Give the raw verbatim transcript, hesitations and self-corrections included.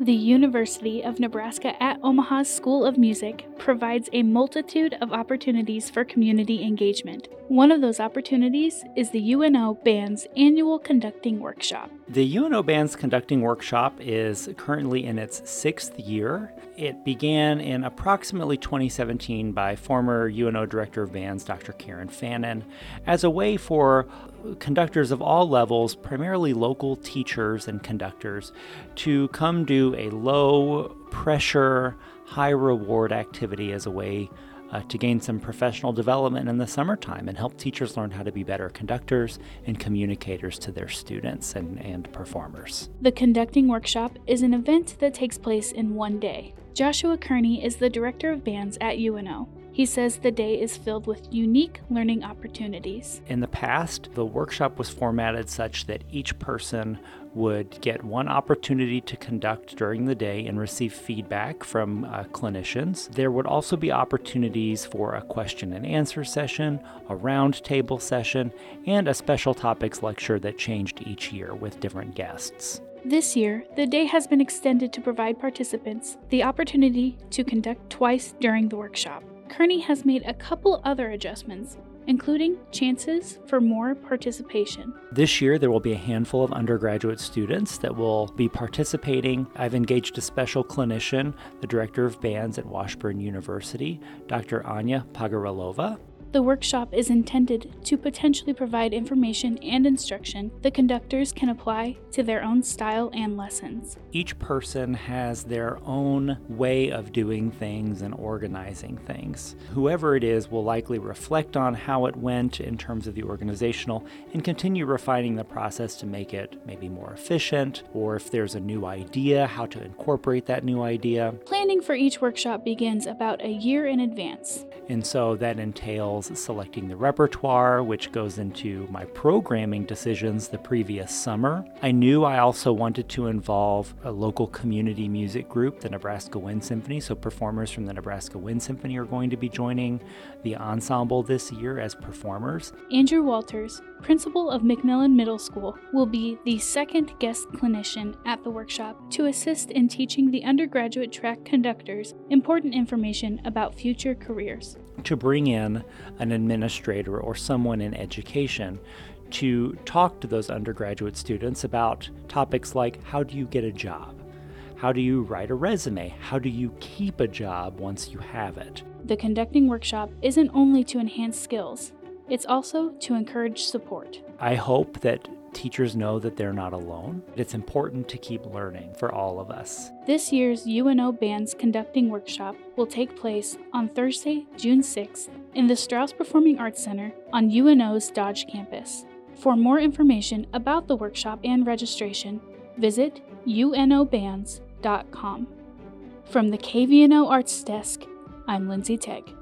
The University of Nebraska at Omaha's School of Music provides a multitude of opportunities for community engagement. One of those opportunities is the U N O Band's annual conducting workshop. The U N O Band's conducting workshop is currently in its sixth year. It began in approximately twenty seventeen by former U N O Director of Bands, Doctor Karen Fannin, as a way for conductors of all levels, primarily local teachers and conductors, to come do a low-pressure, high-reward activity as a way uh, to gain some professional development in the summertime and help teachers learn how to be better conductors and communicators to their students and, and performers. The conducting workshop is an event that takes place in one day. Joshua Kearney is the Director of Bands at U N O. He says the day is filled with unique learning opportunities. In the past, the workshop was formatted such that each person would get one opportunity to conduct during the day and receive feedback from uh, clinicians. There would also be opportunities for a question and answer session, a roundtable session, and a special topics lecture that changed each year with different guests. This year, the day has been extended to provide participants the opportunity to conduct twice during the workshop. Kearney has made a couple other adjustments, including chances for more participation. This year, there will be a handful of undergraduate students that will be participating. I've engaged a special clinician, the Director of Bands at Washburn University, Doctor Anya Pagarilova. The workshop is intended to potentially provide information and instruction that conductors can apply to their own style and lessons. Each person has their own way of doing things and organizing things. Whoever it is will likely reflect on how it went in terms of the organizational and continue refining the process to make it maybe more efficient, or if there's a new idea, how to incorporate that new idea. Planning for each workshop begins about a year in advance. And so that entails selecting the repertoire, which goes into my programming decisions the previous summer. I knew I also wanted to involve a local community music group, the Nebraska Wind Symphony, so performers from the Nebraska Wind Symphony are going to be joining the ensemble this year as performers. Andrew Walters, principal of McMillan Middle School, will be the second guest clinician at the workshop to assist in teaching the undergraduate track conductors important information about future careers. To bring in an administrator or someone in education to talk to those undergraduate students about topics like, how do you get a job? How do you write a resume? How do you keep a job once you have it? The conducting workshop isn't only to enhance skills, it's also to encourage support. I hope that teachers know that they're not alone. It's important to keep learning for all of us. This year's U N O Band's conducting workshop will take place on Thursday, June sixth, in the Strauss Performing Arts Center on U N O's Dodge campus. For more information about the workshop and registration, visit U N O bands dot com. From the K V N O Arts Desk, I'm Lindsay Tegg.